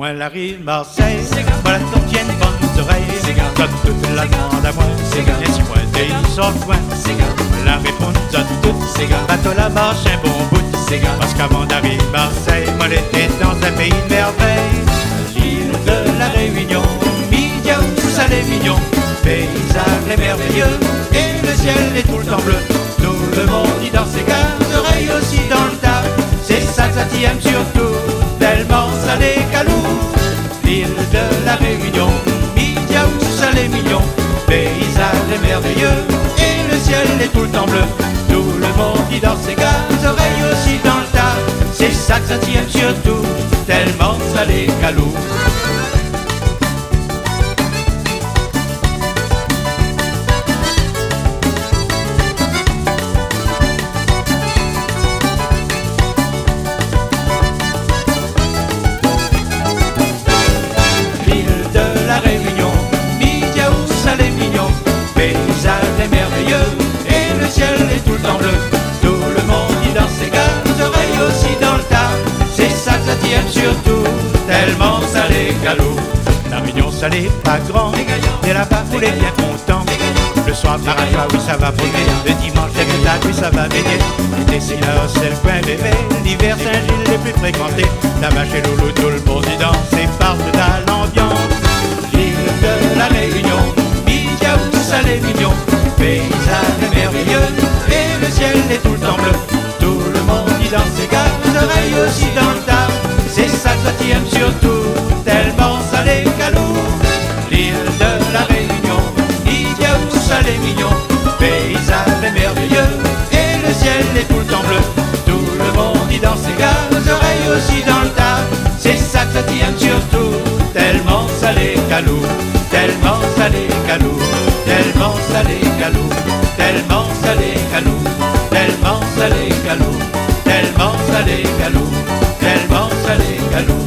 Moi la rive Marseille, moi la tourtienne bonnes oreilles, comme toute la grande à moi, et si moi des sort coin, la réponse de toutes, bateau la marche un bon bout, parce qu'avant d'arriver Marseille, moi j'étais dans un pays de merveille, l'île de la Réunion, mignon, tout ça les mignons, paysage est merveilleux, et le ciel est tout le temps bleu, tout le monde y dans ses gars, oreilles aussi dans le tas, c'est ça que ça t'y aime surtout, tellement ça les calou. L'île de la Réunion, mignon, tout ça les mignons, paysage est merveilleux, et le ciel est tout le temps bleu, tout le monde y dans ses gars, oreilles aussi dans le tas, c'est ça que ça t'y aime surtout, tellement ça les calou. Surtout, tellement ça les galop. La Réunion ça n'est pas grand, mais là-bas vous l'êtes bien content. Le soir Maracas, oui ça va brûler, le dimanche les Grenades, oui ça va baigner. L'été c'est là, c'est le coin bébé, l'hiver Saint-Gilles les plus fréquentés. Là-bas chez Loulou tout le monde y danse et parle dans l'ambiance. L'île de la Réunion, mignon, tout ça les mignons, paysage merveilleux, et le ciel est tout le temps bleu. Tout le monde y danse ses gars, les oreilles aussi dans le tas. C'est ça que ça t'y aime surtout, tellement ça les calou. L'île de la Réunion, mignon, tout ça les mignons, paysage est merveilleux, et le ciel est tout le temps bleu. Tout le monde y danse ses gars, les oreilles aussi dans le tas. C'est ça que ça t'y aime surtout, tellement ça les calou. Tellement ça les calou, tellement ça les calou, tellement ça les calou, tellement ça les calou, tellement ça les calou, tellement ça les calou.